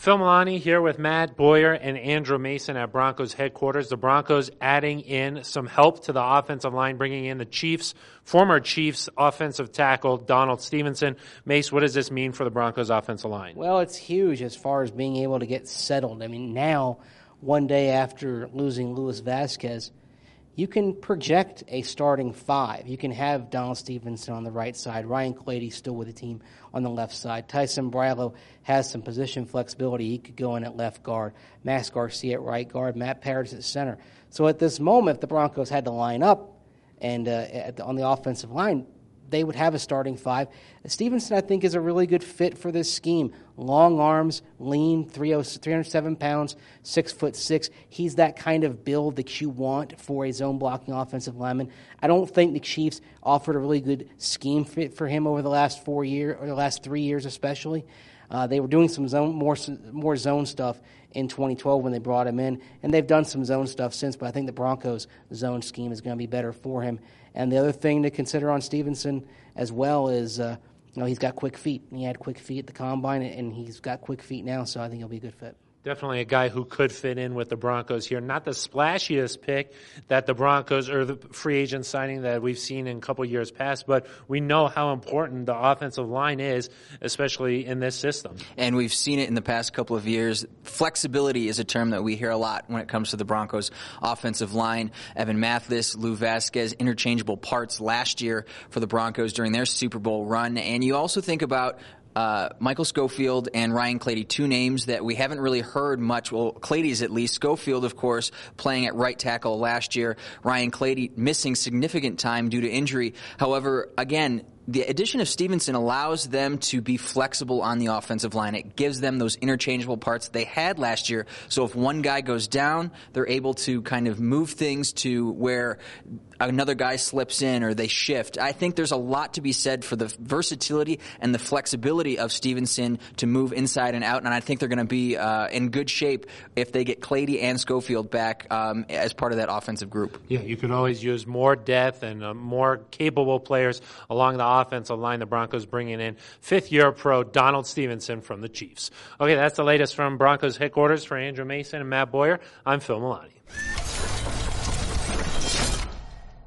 Phil Milani here with Matt Boyer and Andrew Mason at Broncos headquarters. The Broncos adding in some help to the offensive line, bringing in the former Chiefs offensive tackle, Donald Stevenson. Mace, what does this mean for the Broncos offensive line? Well, it's huge as far as being able to get settled. I mean, now, one day after losing Luis Vazquez, you can project a starting five. You can have Donald Stevenson on the right side, Ryan Clady still with the team on the left side. Tyson Brylow has some position flexibility. He could go in at left guard, Max Garcia at right guard, Matt Paradis at center. So at this moment, if the Broncos had to line up and on the offensive line, they would have a starting five. Stevenson, I think, is a really good fit for this scheme. Long arms, lean, 307 pounds, 6'6". He's that kind of build that you want for a zone blocking offensive lineman. I don't think the Chiefs offered a really good scheme fit for him over the last 4 years, or the last 3 years especially. They were doing some more zone stuff in 2012 when they brought him in, and they've done some zone stuff since, but I think the Broncos' zone scheme is going to be better for him. And the other thing to consider on Stevenson as well is he's got quick feet. He had quick feet at the Combine, and he's got quick feet now, so I think he'll be a good fit. Definitely a guy who could fit in with the Broncos here. Not the splashiest pick that the Broncos, or the free agent signing that we've seen in a couple years past, but we know how important the offensive line is, especially in this system. And we've seen it in the past couple of years. Flexibility is a term that we hear a lot when it comes to the Broncos offensive line. Evan Mathis, Lou Vasquez, interchangeable parts last year for the Broncos during their Super Bowl run. And you also think about Michael Schofield and Ryan Clady, two names that we haven't really heard much. Well, Clady's at least. Schofield, of course, playing at right tackle last year. Ryan Clady missing significant time due to injury. However, again, the addition of Stevenson allows them to be flexible on the offensive line. It gives them those interchangeable parts they had last year. So if one guy goes down, they're able to kind of move things to where another guy slips in or they shift. I think there's a lot to be said for the versatility and the flexibility of Stevenson to move inside and out, and I think they're going to be in good shape if they get Clady and Schofield back as part of that offensive group. Yeah, you could always use more depth and more capable players along the offensive line. The Broncos bringing in fifth-year pro Donald Stevenson from the Chiefs. Okay, that's the latest from Broncos headquarters. For Andrew Mason and Matt Boyer, I'm Phil Milani.